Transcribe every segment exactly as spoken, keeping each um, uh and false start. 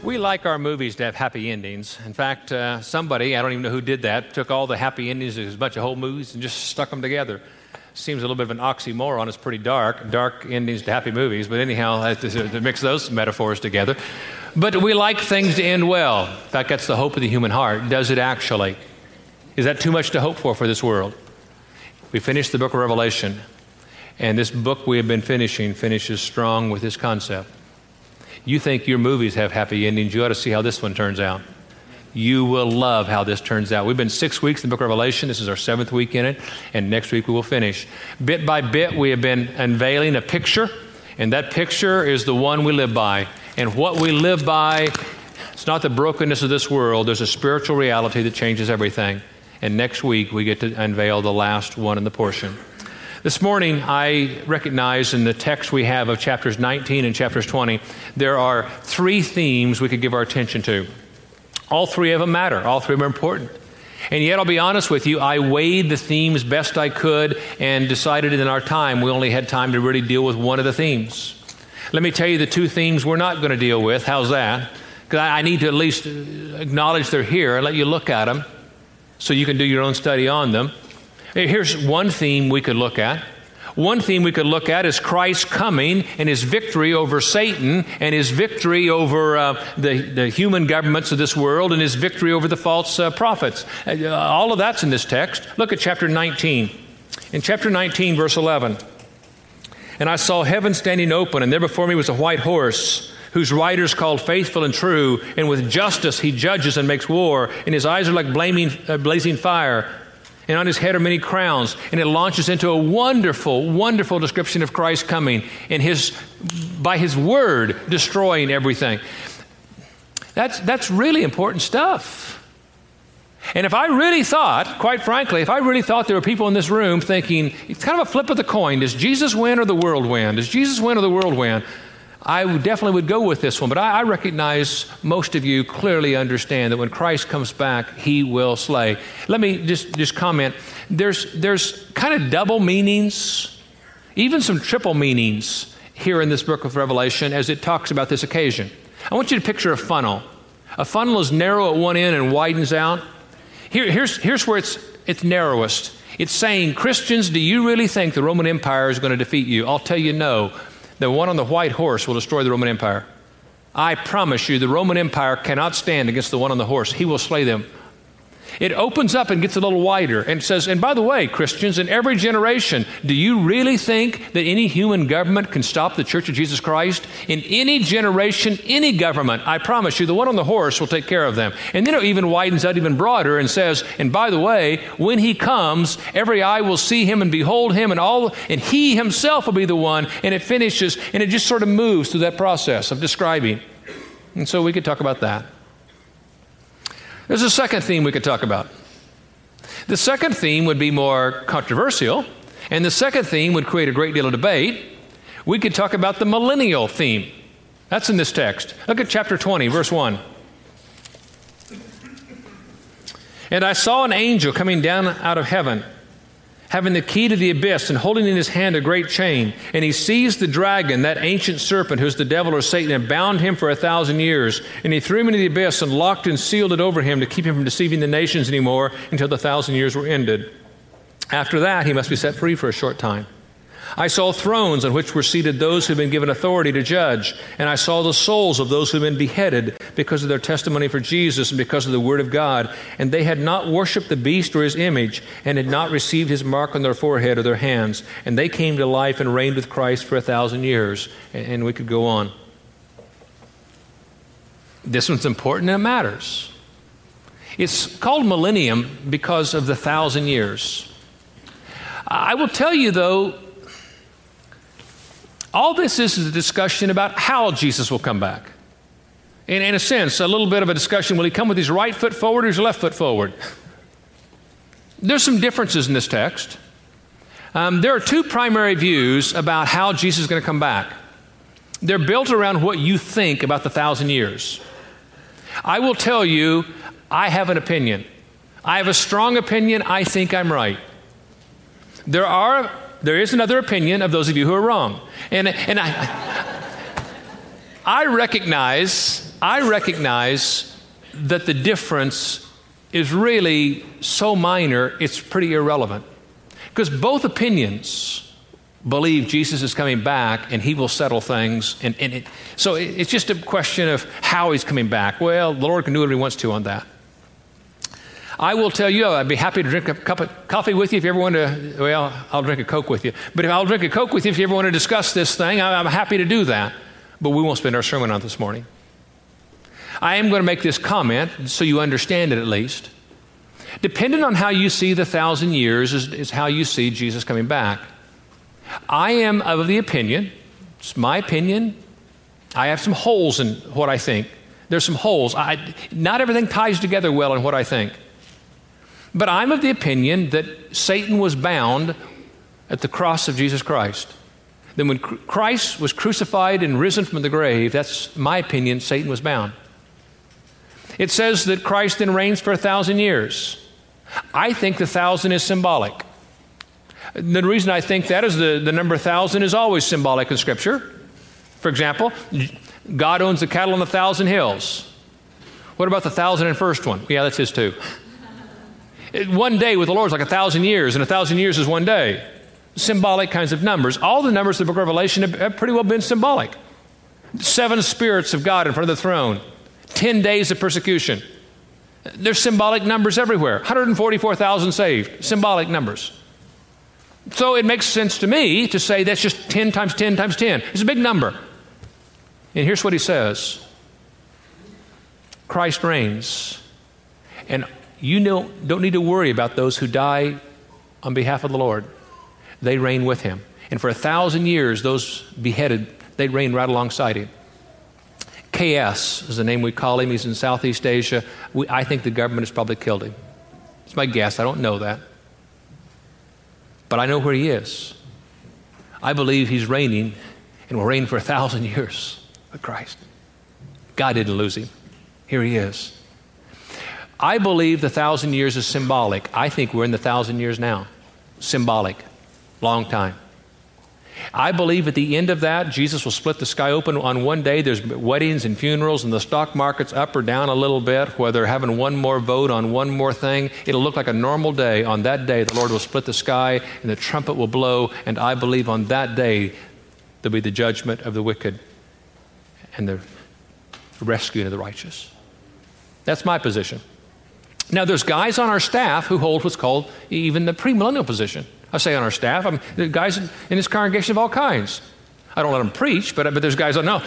We like our movies to have happy endings. In fact, uh, somebody, I don't even know who did that, took all the happy endings of a bunch of whole movies and just stuck them together. Seems a little bit of an oxymoron. It's pretty dark, dark endings to happy movies. But anyhow, I have to, to mix those metaphors together. But we like things to end well. In fact, that's the hope of the human heart. Does it actually? Is that too much to hope for for this world? We finished the book of Revelation. And this book we have been finishing finishes strong with this concept. You think your movies have happy endings. You ought to see how this one turns out. You will love how this turns out. We've been six weeks in the book of Revelation. This is our seventh week in it, and next week we will finish. Bit by bit, we have been unveiling a picture, and that picture is the one we live by. And what we live by, it's not the brokenness of this world. There's a spiritual reality that changes everything. And next week, we get to unveil the last one in the portion. This morning, I recognize in the text we have of chapters nineteen and chapters twenty, there are three themes we could give our attention to. All three of them matter. All three of them are important. And yet, I'll be honest with you, I weighed the themes best I could and decided in our time we only had time to really deal with one of the themes. Let me tell you the two themes we're not going to deal with. How's that? Because I need to at least acknowledge they're here and let you look at them so you can do your own study on them. Here's one theme we could look at. One theme we could look at is Christ coming and his victory over Satan and his victory over uh, the, the human governments of this world and his victory over the false uh, prophets. Uh, all of that's in this text. Look at chapter nineteen. In chapter nineteen, verse eleven. And I saw heaven standing open, and there before me was a white horse, whose rider is called Faithful and True, and with justice he judges and makes war, and his eyes are like blaming, uh, blazing fire. And on his head are many crowns. And it launches into a wonderful, wonderful description of Christ coming and his, by his word, destroying everything. That's, that's really important stuff. And if I really thought, quite frankly, if I really thought there were people in this room thinking, it's kind of a flip of the coin. Does Jesus win or the world win? Does Jesus win or the world win? I would definitely would go with this one, but I, I recognize most of you clearly understand that when Christ comes back, he will slay. Let me just, just comment. There's, there's kind of double meanings, even some triple meanings here in this book of Revelation as it talks about this occasion. I want you to picture a funnel. A funnel is narrow at one end and widens out. Here, here's, here's where it's, it's narrowest. It's saying, Christians, do you really think the Roman Empire is going to defeat you? I'll tell you no. The one on the white horse will destroy the Roman Empire. I promise you, the Roman Empire cannot stand against the one on the horse. He will slay them. It opens up and gets a little wider and says, and by the way, Christians, in every generation, do you really think that any human government can stop the Church of Jesus Christ? In any generation, any government, I promise you, the one on the horse will take care of them. And then it even widens out even broader and says, and by the way, when he comes, every eye will see him and behold him, and all, and he himself will be the one, and it finishes, and it just sort of moves through that process of describing. And so we could talk about that. There's a second theme we could talk about. The second theme would be more controversial, and the second theme would create a great deal of debate. We could talk about the millennial theme. That's in this text. Look at chapter twenty, verse one. And I saw an angel coming down out of heaven, having the key to the abyss and holding in his hand a great chain. And he seized the dragon, that ancient serpent who's the devil or Satan, and bound him for a thousand years. And he threw him into the abyss and locked and sealed it over him to keep him from deceiving the nations anymore until the thousand years were ended. After that, he must be set free for a short time. I saw thrones on which were seated those who had been given authority to judge. And I saw the souls of those who had been beheaded because of their testimony for Jesus and because of the word of God. And they had not worshipped the beast or his image and had not received his mark on their forehead or their hands. And they came to life and reigned with Christ for a thousand years. And we could go on. This one's important and it matters. It's called millennium because of the thousand years. I will tell you, though, all this is is a discussion about how Jesus will come back. And in a sense, a little bit of a discussion, will he come with his right foot forward or his left foot forward? There's some differences in this text. Um, there are two primary views about how Jesus is going to come back. They're built around what you think about the thousand years. I will tell you, I have an opinion. I have a strong opinion. I think I'm right. There are There is another opinion of those of you who are wrong. And, and I, I recognize I recognize that the difference is really so minor, it's pretty irrelevant. Because both opinions believe Jesus is coming back and he will settle things. And, and it, so it, it's just a question of how he's coming back. Well, the Lord can do what he wants to on that. I will tell you, I'd be happy to drink a cup of coffee with you if you ever want to, well, I'll drink a Coke with you. But if I'll drink a Coke with you if you ever want to discuss this thing, I'm happy to do that. But we won't spend our sermon on it this morning. I am going to make this comment so you understand it at least. Depending on how you see the thousand years is, is how you see Jesus coming back. I am of the opinion, it's my opinion, I have some holes in what I think. There's some holes. I, not everything ties together well in what I think. But I'm of the opinion that Satan was bound at the cross of Jesus Christ. Then when Christ was crucified and risen from the grave, that's my opinion, Satan was bound. It says that Christ then reigns for a thousand years. I think the thousand is symbolic. The reason I think that is the, the number thousand is always symbolic in Scripture. For example, God owns the cattle on a thousand hills. What about the thousand and first one? Yeah, that's his too. One day with the Lord is like a thousand years, and a thousand years is one day. Symbolic kinds of numbers. All the numbers of the book of Revelation have, have pretty well been symbolic. Seven spirits of God in front of the throne. Ten days of persecution. There's symbolic numbers everywhere. one hundred forty-four thousand saved. Symbolic numbers. So it makes sense to me to say that's just ten times ten times ten. It's a big number. And here's what he says. Christ reigns. And you know, don't need to worry about those who die on behalf of the Lord. They reign with him. And for a thousand years, those beheaded, they reign right alongside him. K S is the name we call him. He's in Southeast Asia. We, I think the government has probably killed him. It's my guess. I don't know that. But I know where he is. I believe he's reigning and will reign for a thousand years with Christ. God didn't lose him. Here he is. I believe the thousand years is symbolic. I think we're in the thousand years now. Symbolic. Long time. I believe at the end of that, Jesus will split the sky open on one day. There's weddings and funerals, and the stock market's up or down a little bit, where they're having one more vote on one more thing. It'll look like a normal day. On that day, the Lord will split the sky, and the trumpet will blow, and I believe on that day, there'll be the judgment of the wicked and the rescuing of the righteous. That's my position. Now, there's guys on our staff who hold what's called even the premillennial position. I say on our staff, I'm, there are guys in, in this congregation of all kinds. I don't let them preach, but, but there's guys, I know.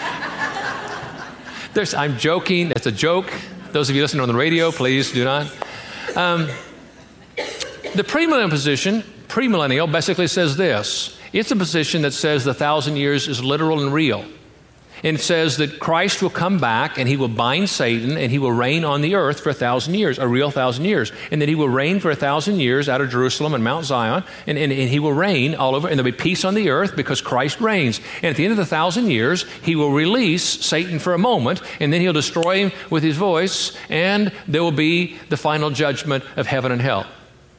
There's, I'm joking. It's a joke. Those of you listening on the radio, please do not. Um, the premillennial position, premillennial, basically says this. It's a position that says the thousand years is literal and real. And it says that Christ will come back and he will bind Satan and he will reign on the earth for a thousand years, a real thousand years. And that he will reign for a thousand years out of Jerusalem and Mount Zion. And, and, and he will reign all over, and there'll be peace on the earth because Christ reigns. And at the end of the thousand years, he will release Satan for a moment, and then he'll destroy him with his voice, and there will be the final judgment of heaven and hell.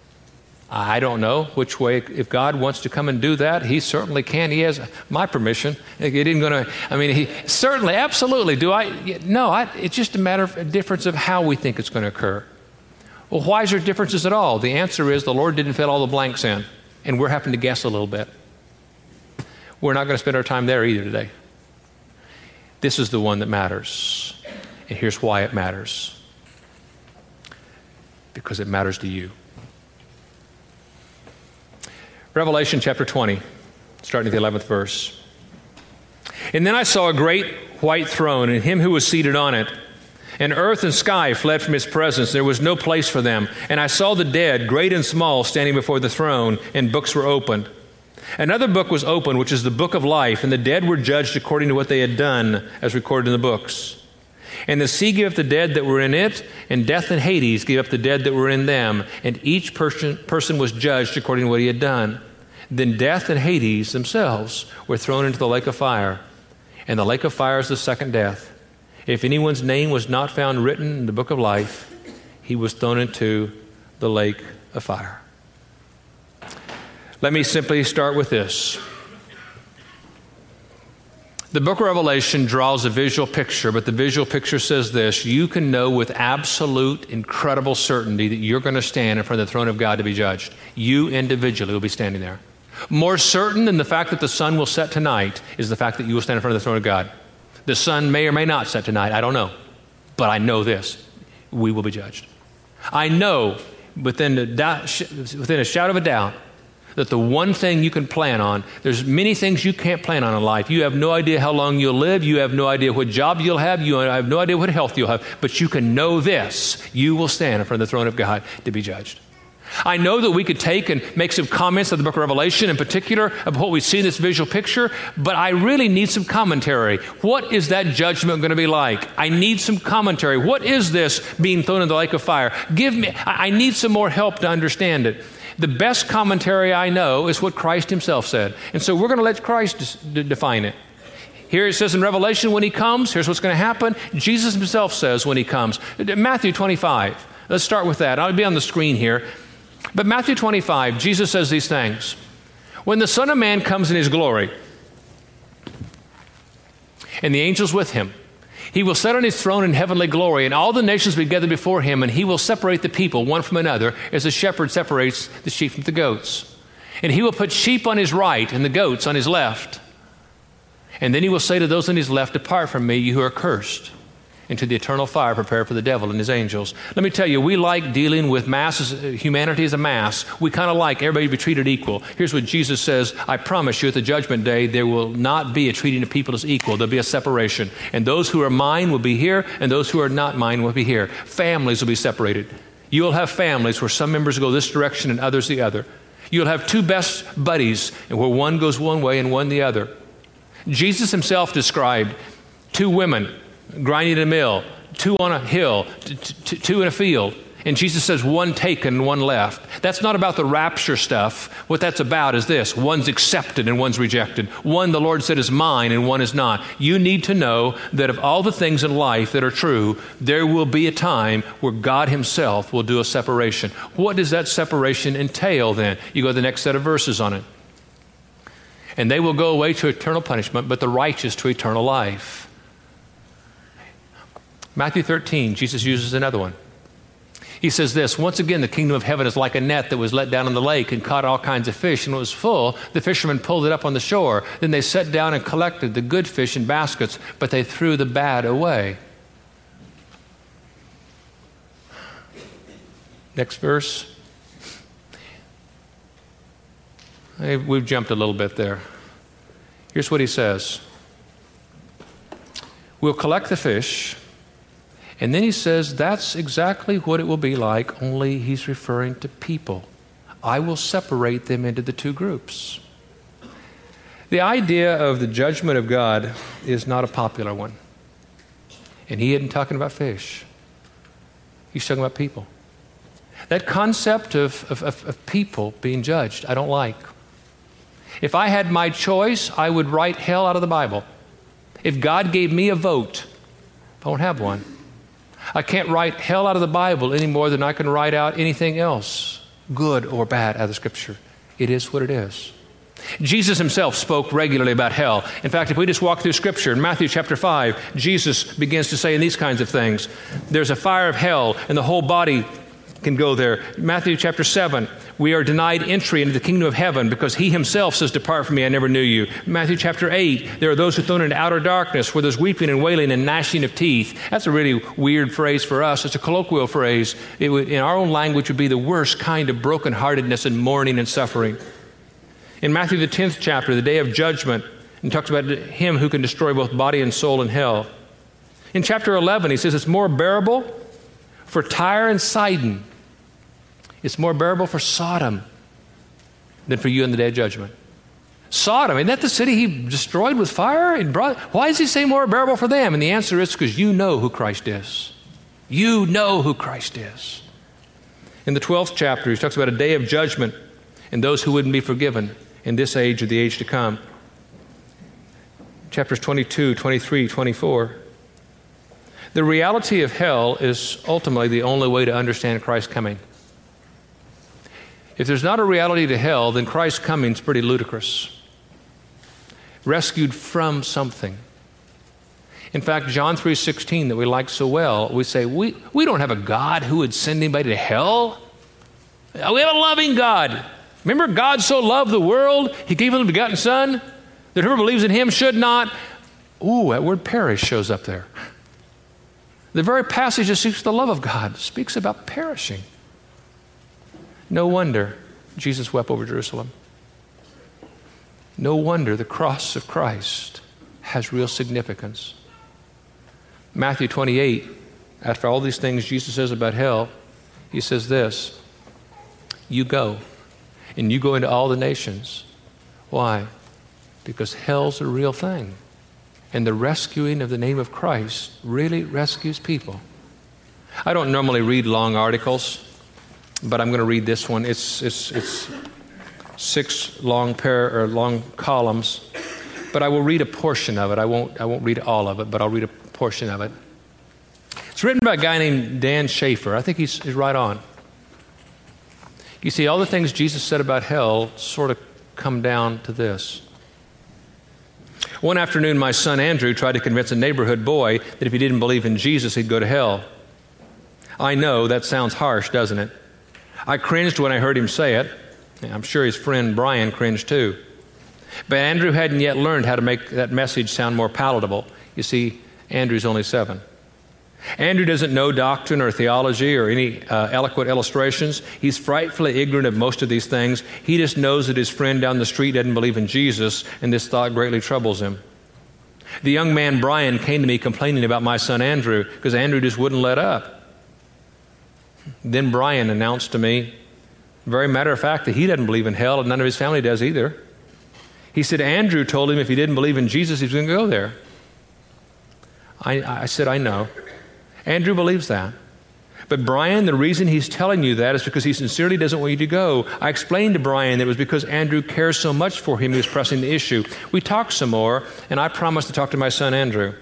I don't know which way. If God wants to come and do that, he certainly can. He has my permission. It isn't going to, I mean, he certainly, absolutely. Do I? No, I, it's just a matter of a difference of how we think it's going to occur. Well, why is there differences at all? The answer is the Lord didn't fill all the blanks in, and we're having to guess a little bit. We're not going to spend our time there either today. This is the one that matters, and here's why it matters. Because it matters to you. Revelation chapter twenty, starting at the eleventh verse. And then I saw a great white throne, and him who was seated on it. And earth and sky fled from his presence. There was no place for them. And I saw the dead, great and small, standing before the throne, and books were opened. Another book was opened, which is the book of life, and the dead were judged according to what they had done, as recorded in the books. And the sea gave up the dead that were in it, and death and Hades gave up the dead that were in them, and each person, person was judged according to what he had done. Then death and Hades themselves were thrown into the lake of fire, and the lake of fire is the second death. If anyone's name was not found written in the book of life, he was thrown into the lake of fire. Let me simply start with this. The book of Revelation draws a visual picture, but the visual picture says this: you can know with absolute, incredible certainty that you're going to stand in front of the throne of God to be judged. You individually will be standing there. More certain than the fact that the sun will set tonight is the fact that you will stand in front of the throne of God. The sun may or may not set tonight, I don't know. But I know this: we will be judged. I know within, the doubt, within a shadow of a doubt that the one thing you can plan on, there's many things you can't plan on in life. You have no idea how long you'll live. You have no idea what job you'll have. You have no idea what health you'll have. But you can know this: you will stand in front of the throne of God to be judged. I know that we could take and make some comments of the book of Revelation in particular of what we see in this visual picture, but I really need some commentary. What is that judgment going to be like? I need some commentary. What is this being thrown in the lake of fire? Give me, I need some more help to understand it. The best commentary I know is what Christ himself said. And so we're going to let Christ d- define it. Here it says in Revelation, when he comes, here's what's going to happen. Jesus himself says when he comes. Matthew twenty-five. Let's start with that. I'll be on the screen here. But Matthew twenty-five, Jesus says these things. When the Son of Man comes in his glory, and the angels with him, he will sit on his throne in heavenly glory, and all the nations will be gathered before him, and he will separate the people one from another, as a shepherd separates the sheep from the goats. And he will put sheep on his right and the goats on his left. And then he will say to those on his left, "Depart from me, you who are cursed, into the eternal fire prepared for the devil and his angels." Let me tell you, we like dealing with masses, humanity as a mass. We kind of like everybody to be treated equal. Here's what Jesus says: I promise you at the judgment day, there will not be a treating of people as equal. There'll be a separation. And those who are mine will be here, and those who are not mine will be here. Families will be separated. You'll have families where some members go this direction and others the other. You'll have two best buddies, and where one goes one way and one the other. Jesus himself described two women grinding in a mill, two on a hill, t- t- two in a field. And Jesus says one taken and one left. That's not about the rapture stuff. What that's about is this: one's accepted and one's rejected. One, the Lord said, is mine, and one is not. You need to know that of all the things in life that are true, there will be a time where God himself will do a separation. What does that separation entail then? You go to the next set of verses on it. And they will go away to eternal punishment, but the righteous to eternal life. Matthew thirteen, Jesus uses another one. He says this: once again, the kingdom of heaven is like a net that was let down in the lake and caught all kinds of fish. And when it was full, the fishermen pulled it up on the shore. Then they sat down and collected the good fish in baskets, but they threw the bad away. Next verse. We've jumped a little bit there. Here's what he says. We'll collect the fish. And then he says that's exactly what it will be like, only he's referring to people. I will separate them into the two groups. The idea of the judgment of God is not a popular one. And he isn't talking about fish. He's talking about people. That concept of, of, of, of people being judged, I don't like. If I had my choice, I would write hell out of the Bible. If God gave me a vote, I won't have one. I can't write hell out of the Bible any more than I can write out anything else, good or bad, out of the Scripture. It is what it is. Jesus himself spoke regularly about hell. In fact, if we just walk through Scripture, in Matthew chapter five, Jesus begins to say these kinds of things. There's a fire of hell, and the whole body can go there. Matthew chapter seven, we are denied entry into the kingdom of heaven because he himself says, "Depart from me, I never knew you." Matthew chapter eight, there are those who are thrown into outer darkness where there's weeping and wailing and gnashing of teeth. That's a really weird phrase for us. It's a colloquial phrase. It would, in our own language, would be the worst kind of brokenheartedness and mourning and suffering. In Matthew the tenth chapter, the day of judgment, and talks about him who can destroy both body and soul in hell. In chapter eleven, he says it's more bearable for Tyre and Sidon. It's more bearable for Sodom than for you in the day of judgment. Sodom, isn't that the city he destroyed with fire? And brought, why does he say more bearable for them? And the answer is because you know who Christ is. You know who Christ is. In the twelfth chapter, he talks about a day of judgment and those who wouldn't be forgiven in this age or the age to come. Chapters twenty-two, twenty-three, twenty-four. The reality of hell is ultimately the only way to understand Christ's coming. If there's not a reality to hell, then Christ's coming is pretty ludicrous. rescued from something. In fact, John three sixteen that we like so well, we say, we, we don't have a God who would send anybody to hell. We have a loving God. Remember, God so loved the world, he gave his begotten Son, that whoever believes in him should not. Ooh, that word perish shows up there. The very passage that speaks the love of God speaks about perishing. No wonder Jesus wept over Jerusalem. No wonder the cross of Christ has real significance. Matthew twenty-eight, after all these things Jesus says about hell, he says this, you go, and you go into all the nations. Why? Because hell's a real thing. And the rescuing of the name of Christ really rescues people. I don't normally read long articles, but I'm going to read this one. It's it's it's six long pair or long columns, but I will read a portion of it. I won't I won't read all of it, but I'll read a portion of it. It's written by a guy named Dan Schaefer. I think he's, he's right on. You see, all the things Jesus said about hell sort of come down to this. One afternoon, my son Andrew tried to convince a neighborhood boy that if he didn't believe in Jesus, he'd go to hell. I know that sounds harsh, doesn't it? I cringed when I heard him say it. I'm sure his friend Brian cringed too. But Andrew hadn't yet learned how to make that message sound more palatable. You see, Andrew's only seven. Andrew doesn't know doctrine or theology or any uh, eloquent illustrations. He's frightfully ignorant of most of these things. He just knows that his friend down the street doesn't believe in Jesus, and this thought greatly troubles him. The young man Brian came to me complaining about my son Andrew because Andrew just wouldn't let up. Then Brian announced to me, very matter of fact, that he doesn't believe in hell, and none of his family does either. He said Andrew told him if he didn't believe in Jesus, he was going to go there. I, I said, I know. Andrew believes that. But Brian, the reason he's telling you that is because he sincerely doesn't want you to go. I explained to Brian that it was because Andrew cares so much for him, he was pressing the issue. We talked some more, and I promised to talk to my son Andrew.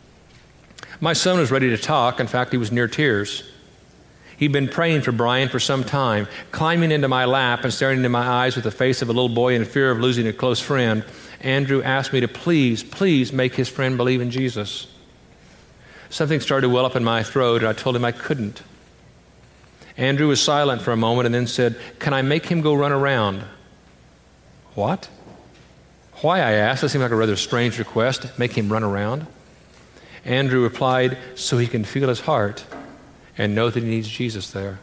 My son was ready to talk. In fact, he was near tears. He'd been praying for Brian for some time, climbing into my lap and staring into my eyes with the face of a little boy in fear of losing a close friend. Andrew asked me to please, please make his friend believe in Jesus. Something started to well up in my throat, and I told him I couldn't. Andrew was silent for a moment and then said, can I make him go run around? What? Why, I asked. That seemed like a rather strange request, make him run around. Andrew replied, so he can feel his heart and know that he needs Jesus there.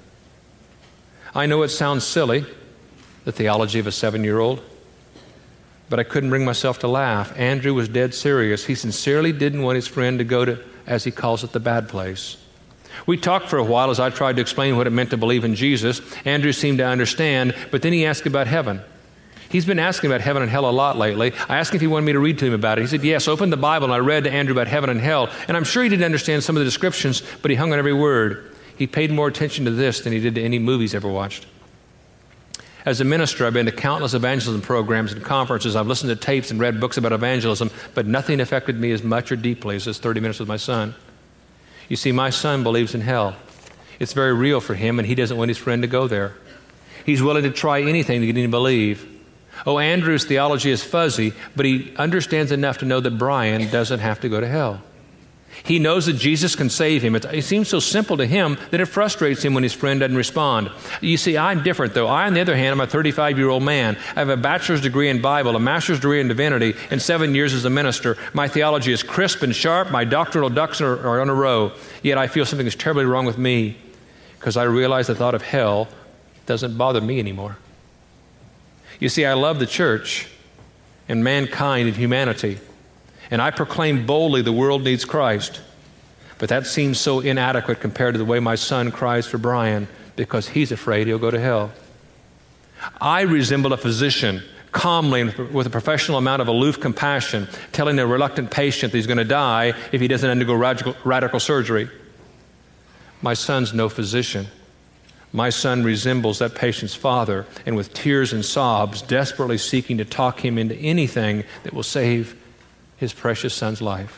I know it sounds silly, the theology of a seven-year-old, but I couldn't bring myself to laugh. Andrew was dead serious. He sincerely didn't want his friend to go to, as he calls it, the bad place. We talked for a while as I tried to explain what it meant to believe in Jesus. Andrew seemed to understand, but then he asked about heaven. He's been asking about heaven and hell a lot lately. I asked him if he wanted me to read to him about it. He said, yes, open the Bible, and I read to Andrew about heaven and hell. And I'm sure he didn't understand some of the descriptions, but he hung on every word. He paid more attention to this than he did to any movies ever watched. As a minister, I've been to countless evangelism programs and conferences. I've listened to tapes and read books about evangelism, but nothing affected me as much or deeply as this thirty minutes with my son. You see, my son believes in hell. It's very real for him, and he doesn't want his friend to go there. He's willing to try anything to get him to believe. Oh, Andrew's theology is fuzzy, but he understands enough to know that Brian doesn't have to go to hell. He knows that Jesus can save him. It, it seems so simple to him that it frustrates him when his friend doesn't respond. You see, I'm different, though. I, on the other hand, am a thirty-five-year-old man. I have a bachelor's degree in Bible, a master's degree in divinity, and seven years as a minister. My theology is crisp and sharp. My doctrinal ducks are, are on a row. Yet I feel something is terribly wrong with me because I realize the thought of hell doesn't bother me anymore. You see, I love the church and mankind and humanity. And I proclaim boldly the world needs Christ. But that seems so inadequate compared to the way my son cries for Brian because he's afraid he'll go to hell. I resemble a physician, calmly and with a professional amount of aloof compassion, telling a reluctant patient that he's going to die if he doesn't undergo radical, radical surgery. My son's no physician. My son resembles that patient's father, and with tears and sobs, desperately seeking to talk him into anything that will save his precious son's life.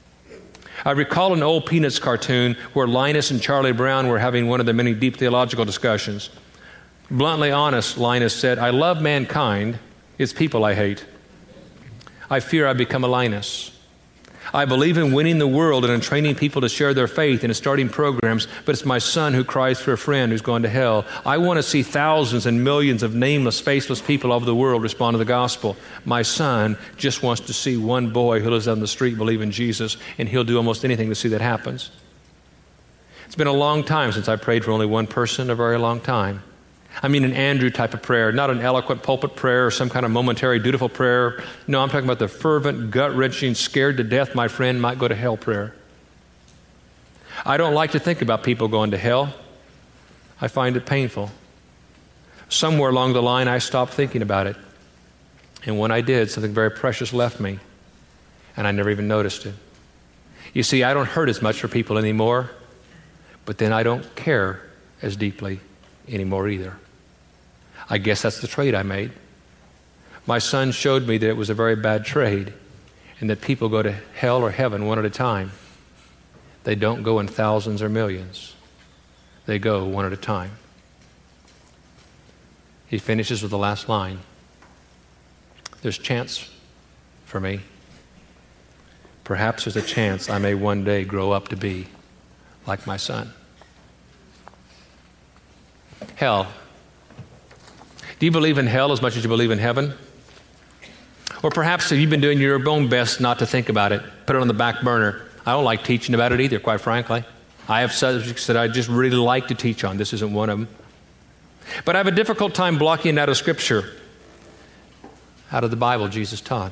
I recall an old Peanuts cartoon where Linus and Charlie Brown were having one of the many deep theological discussions. Bluntly honest, Linus said, I love mankind, it's people I hate. I fear I become a Linus. I believe in winning the world and in training people to share their faith and in starting programs, but it's my son who cries for a friend who's gone to hell. I want to see thousands and millions of nameless, faceless people all over the world respond to the gospel. My son just wants to see one boy who lives down the street believe in Jesus, and he'll do almost anything to see that happens. It's been a long time since I prayed for only one person, a very long time. I mean an Andrew type of prayer, not an eloquent pulpit prayer or some kind of momentary dutiful prayer. No, I'm talking about the fervent, gut-wrenching, scared to death my friend might go to hell prayer. I don't like to think about people going to hell. I find it painful. Somewhere along the line, I stopped thinking about it. And when I did, something very precious left me, and I never even noticed it. You see, I don't hurt as much for people anymore, but then I don't care as deeply anymore either. I guess that's the trade I made. My son showed me that it was a very bad trade and that people go to hell or heaven one at a time. They don't go in thousands or millions. They go one at a time. He finishes with the last line. There's chance for me. Perhaps there's a chance I may one day grow up to be like my son. Hell. Do you believe in hell as much as you believe in heaven? Or perhaps have you been doing your own best not to think about it, put it on the back burner? I don't like teaching about it either, quite frankly. I have subjects that I just really like to teach on. This isn't one of them. But I have a difficult time blocking it out of Scripture, out of the Bible Jesus taught.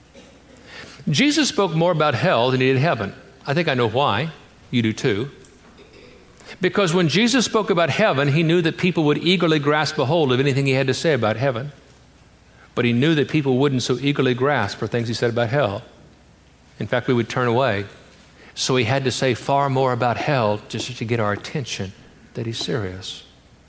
Jesus spoke more about hell than he did heaven. I think I know why. You do too. Because when Jesus spoke about heaven, he knew that people would eagerly grasp a hold of anything he had to say about heaven. But he knew that people wouldn't so eagerly grasp for things he said about hell. In fact, we would turn away. So he had to say far more about hell just to get our attention that he's serious.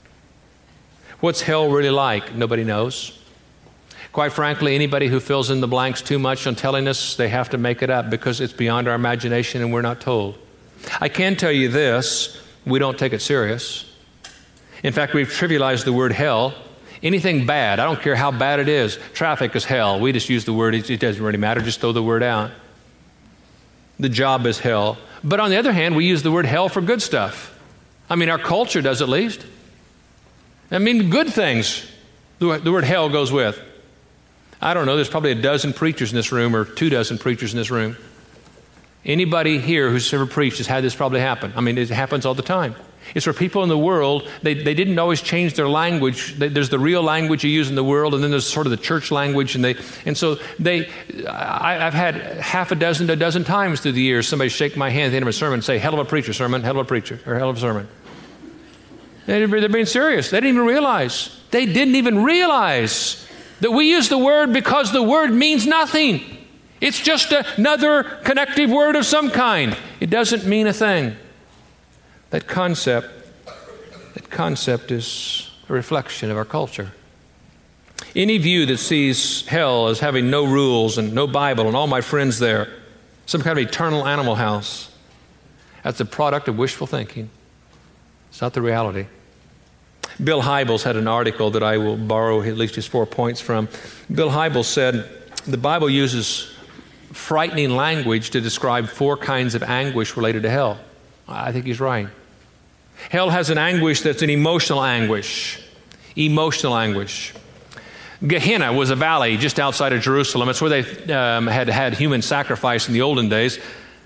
What's hell really like? Nobody knows. Quite frankly, anybody who fills in the blanks too much on telling us, they have to make it up because it's beyond our imagination and we're not told. I can tell you this. We don't take it serious. In fact, we've trivialized the word hell. Anything bad, I don't care how bad it is. Traffic is hell. We just use the word. It doesn't really matter. Just throw the word out. The job is hell. But on the other hand, we use the word hell for good stuff. I mean, our culture does at least. I mean, good things the word hell goes with. I don't know. There's probably a dozen preachers in this room or two dozen preachers in this room. Anybody here who's ever preached has had this probably happen. I mean, it happens all the time. It's where people in the world, they, they didn't always change their language. They, there's the real language you use in the world, and then there's sort of the church language. And they, and so they, I, I've had half a dozen to a dozen times through the years, somebody shake my hand at the end of a sermon and say, hell of a preacher sermon, hell of a preacher, or hell of a sermon. They, they're being serious. They didn't even realize. They didn't even realize that we use the word because the word means nothing. It's just another connective word of some kind. It doesn't mean a thing. That concept, that concept is a reflection of our culture. Any view that sees hell as having no rules and no Bible and all my friends there, some kind of eternal animal house, that's a product of wishful thinking. It's not the reality. Bill Hybels had an article that I will borrow at least his four points from. Bill Hybels said, the Bible uses frightening language to describe four kinds of anguish related to hell. I think he's right. Hell has an anguish that's an emotional anguish. Emotional anguish. Gehenna was a valley just outside of Jerusalem. It's where they um, had had human sacrifice in the olden days.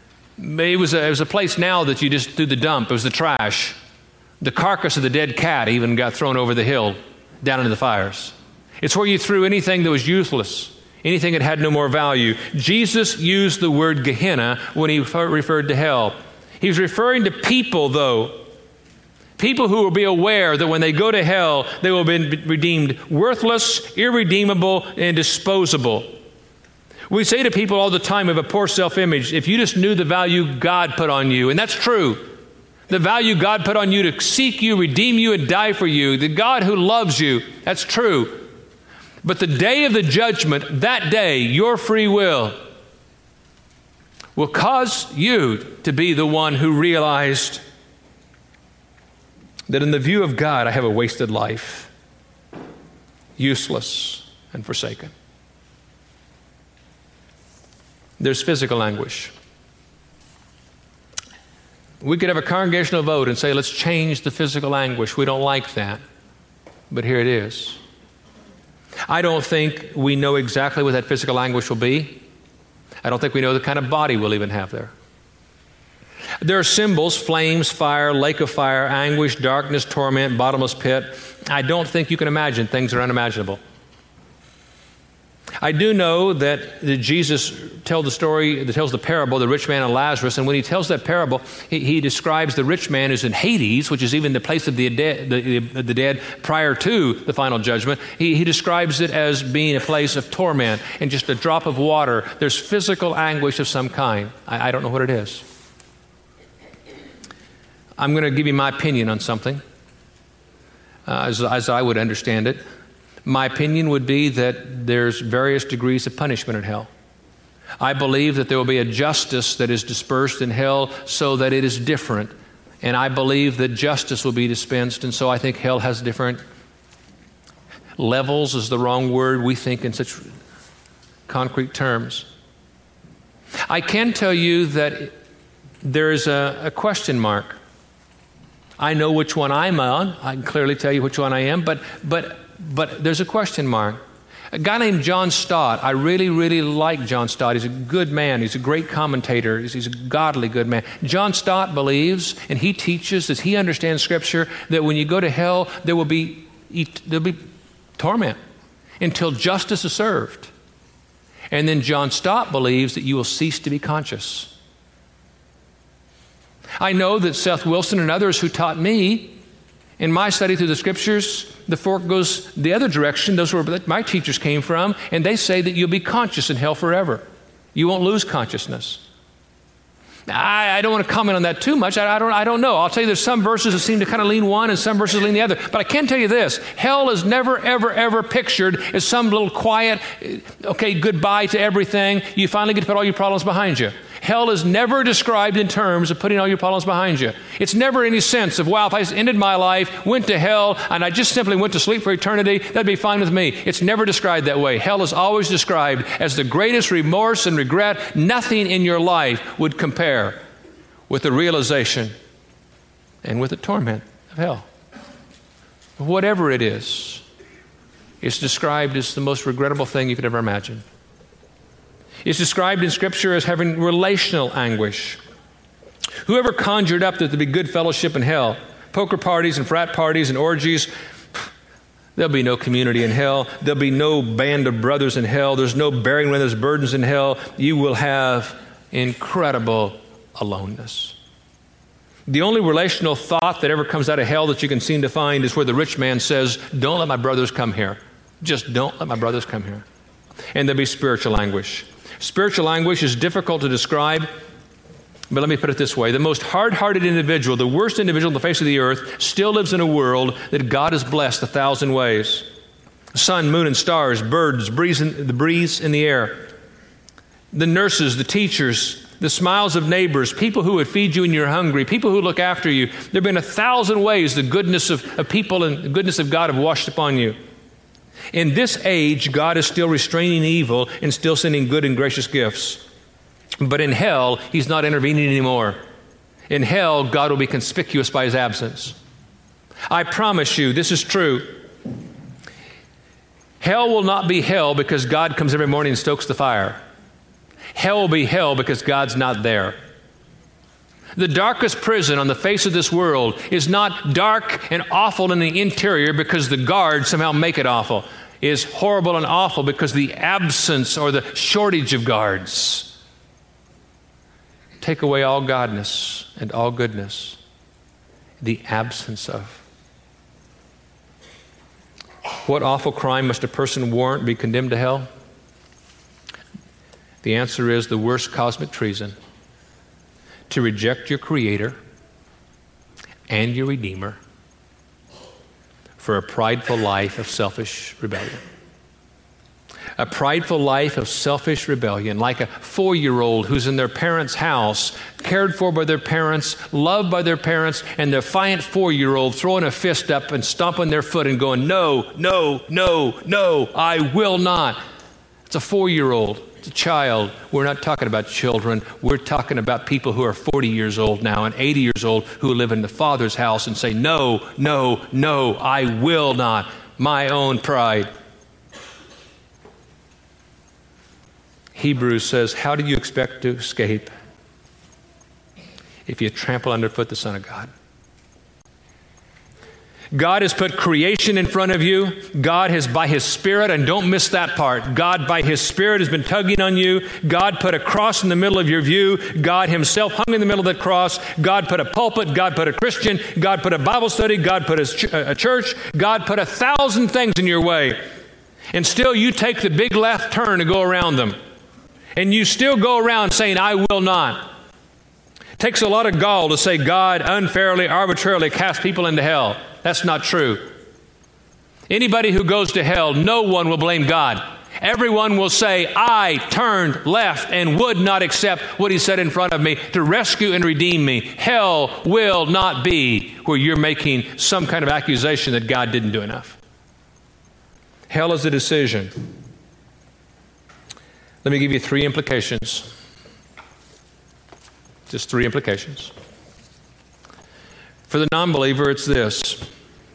It was, a, it was a place now that you just threw the dump. It was the trash. The carcass of the dead cat even got thrown over the hill down into the fires. It's where you threw anything that was useless. Anything that had no more value. Jesus used the word Gehenna when he referred to hell. He was referring to people, though. People who will be aware that when they go to hell, they will be redeemed worthless, irredeemable, and disposable. We say to people all the time who have a poor self-image, if you just knew the value God put on you, and that's true. The value God put on you to seek you, redeem you, and die for you. The God who loves you, that's true. But the day of the judgment, that day, your free will will cause you to be the one who realized that in the view of God, I have a wasted life, useless and forsaken. there's physical anguish. We could have a congregational vote and say, let's change the physical anguish. We don't like that. But here it is. I don't think we know exactly what that physical anguish will be. I don't think we know the kind of body we'll even have there. There are symbols: flames, fire, lake of fire, anguish, darkness, torment, bottomless pit. I don't think you can imagine things that are unimaginable. I do know that, that Jesus tells the story, that tells the parable, the rich man and Lazarus, and when he tells that parable, he, he describes the rich man as in Hades, which is even the place of the dead, the, the dead prior to the final judgment. He, he describes it as being a place of torment and just a drop of water. There's physical anguish of some kind. I, I don't know what it is. I'm going to give you my opinion on something, uh, as, as I would understand it. My opinion would be that there's various degrees of punishment in hell. I believe that there will be a justice that is dispersed in hell so that it is different. And I believe that justice will be dispensed, and so I think hell has different levels is the wrong word. We think in such concrete terms. I can tell you that there is a, a question mark. I know which one I'm on. I can clearly tell you which one I am, but but but there's a question mark. A guy named John Stott, I really, really like John Stott. He's a good man. He's a great commentator. He's, he's a godly good man. John Stott believes, and he teaches, as he understands Scripture, that when you go to hell, there will be there'll be torment until justice is served. And then John Stott believes that you will cease to be conscious. I know that Seth Wilson and others who taught me in my study through the Scriptures, the fork goes the other direction. Those were where my teachers came from, and they say that you'll be conscious in hell forever. You won't lose consciousness. I, I don't want to comment on that too much. I, I don't. I don't know. I'll tell you, there's some verses that seem to kind of lean one, and some verses lean the other. But I can tell you this: hell is never, ever, ever pictured as some little quiet, okay, goodbye to everything. You finally get to put all your problems behind you. Hell is never described in terms of putting all your problems behind you. It's never any sense of, wow, if I just ended my life, went to hell, and I just simply went to sleep for eternity, that'd be fine with me. It's never described that way. Hell is always described as the greatest remorse and regret. Nothing in your life would compare with the realization and with the torment of hell. Whatever it is, it's described as the most regrettable thing you could ever imagine. It's described in Scripture as having relational anguish. Whoever conjured up that there'd be good fellowship in hell, poker parties and frat parties and orgies, there'll be no community in hell. There'll be no band of brothers in hell. There's no bearing one another's burdens in hell. You will have incredible aloneness. The only relational thought that ever comes out of hell that you can seem to find is where the rich man says, don't let my brothers come here. Just don't let my brothers come here. And there'll be spiritual anguish. Spiritual anguish is difficult to describe, but let me put it this way. The most hard-hearted individual, the worst individual on the face of the earth, still lives in a world that God has blessed a thousand ways. Sun, moon, and stars, birds, breeze in, the breeze in the air. The nurses, the teachers, the smiles of neighbors, people who would feed you when you're hungry, people who look after you. There have been a thousand ways the goodness of, of people and the goodness of God have washed upon you. In this age, God is still restraining evil and still sending good and gracious gifts. But in hell, He's not intervening anymore. In hell, God will be conspicuous by His absence. I promise you, this is true. Hell will not be hell because God comes every morning and stokes the fire. Hell will be hell because God's not there. The darkest prison on the face of this world is not dark and awful in the interior because the guards somehow make it awful. It is horrible and awful because the absence or the shortage of guards take away all godness and all goodness. The absence of. What awful crime must a person warrant be condemned to hell? The answer is the worst cosmic treason. To reject your Creator and your Redeemer for a prideful life of selfish rebellion. A prideful life of selfish rebellion, like a four-year-old who's in their parents' house, cared for by their parents, loved by their parents, and the defiant four-year-old throwing a fist up and stomping their foot and going, no, no, no, no, I will not. It's a four-year-old. It's a child. We're not talking about children. We're talking about people who are forty years old now and eighty years old who live in the Father's house and say, no, no, no, I will not. My own pride. Hebrews says, how do you expect to escape if you trample underfoot the Son of God? God has put creation in front of you. God has, by His Spirit, and don't miss that part, God, by His Spirit, has been tugging on you. God put a cross in the middle of your view. God Himself hung in the middle of that cross. God put a pulpit. God put a Christian. God put a Bible study. God put a, ch- a church. God put a thousand things in your way. And still you take the big left turn to go around them. And you still go around saying, I will not. It takes a lot of gall to say God unfairly, arbitrarily casts people into hell. That's not true. Anybody who goes to hell, no one will blame God. Everyone will say, I turned left and would not accept what He said in front of me to rescue and redeem me. Hell will not be where you're making some kind of accusation that God didn't do enough. Hell is a decision. Let me give you three implications. Just three implications. For the non-believer, it's this.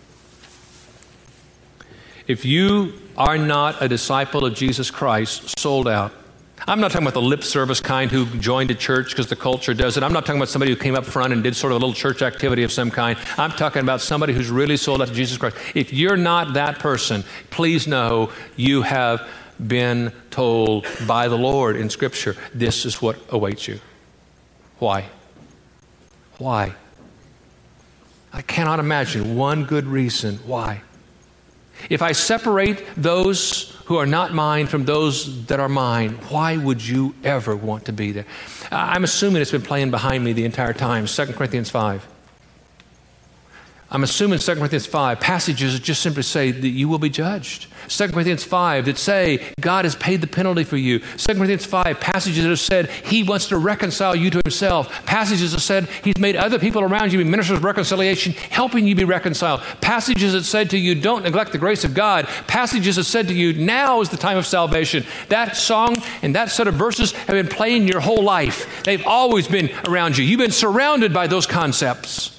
If you are not a disciple of Jesus Christ, sold out. I'm not talking about the lip service kind who joined a church because the culture does it. I'm not talking about somebody who came up front and did sort of a little church activity of some kind. I'm talking about somebody who's really sold out to Jesus Christ. If you're not that person, please know you have been told by the Lord in Scripture, this is what awaits you. Why? Why? I cannot imagine one good reason why. If I separate those who are not mine from those that are mine, why would you ever want to be there? I'm assuming it's been playing behind me the entire time, Second Corinthians five. I'm assuming Second Corinthians five passages that just simply say that you will be judged. Second Corinthians five that say God has paid the penalty for you. Second Corinthians five passages that have said He wants to reconcile you to Himself. Passages that said He's made other people around you be ministers of reconciliation, helping you be reconciled. Passages that said to you, don't neglect the grace of God. Passages that said to you, now is the time of salvation. That song and that set of verses have been playing your whole life. They've always been around you. You've been surrounded by those concepts.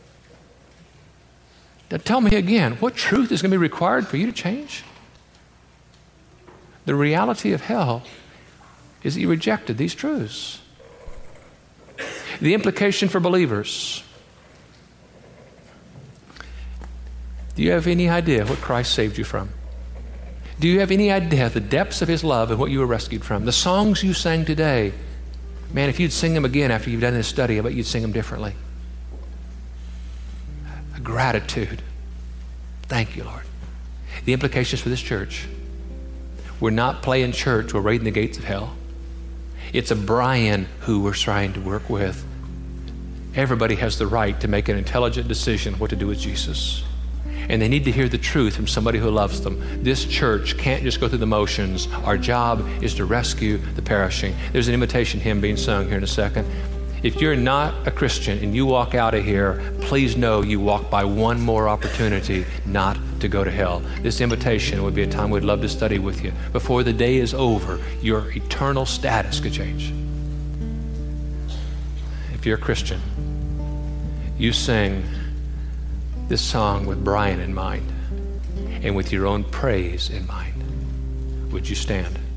Now tell me again, what truth is going to be required for you to change? The reality of hell is that you rejected these truths. The implication for believers. Do you have any idea what Christ saved you from? Do you have any idea the depths of His love and what you were rescued from? The songs you sang today, man, if you'd sing them again after you've done this study, I bet you'd sing them differently. Gratitude. Thank you, Lord. The implications for this church. We're not playing church. We're raiding the gates of hell. It's a Brian who we're trying to work with. Everybody has the right to make an intelligent decision what to do with Jesus. And they need to hear the truth from somebody who loves them. This church can't just go through the motions. Our job is to rescue the perishing. There's an invitation hymn being sung here in a second. If you're not a Christian and you walk out of here, please know you walk by one more opportunity not to go to hell. This invitation would be a time we'd love to study with you. Before the day is over, your eternal status could change. If you're a Christian, you sing this song with Brian in mind and with your own praise in mind. Would you stand?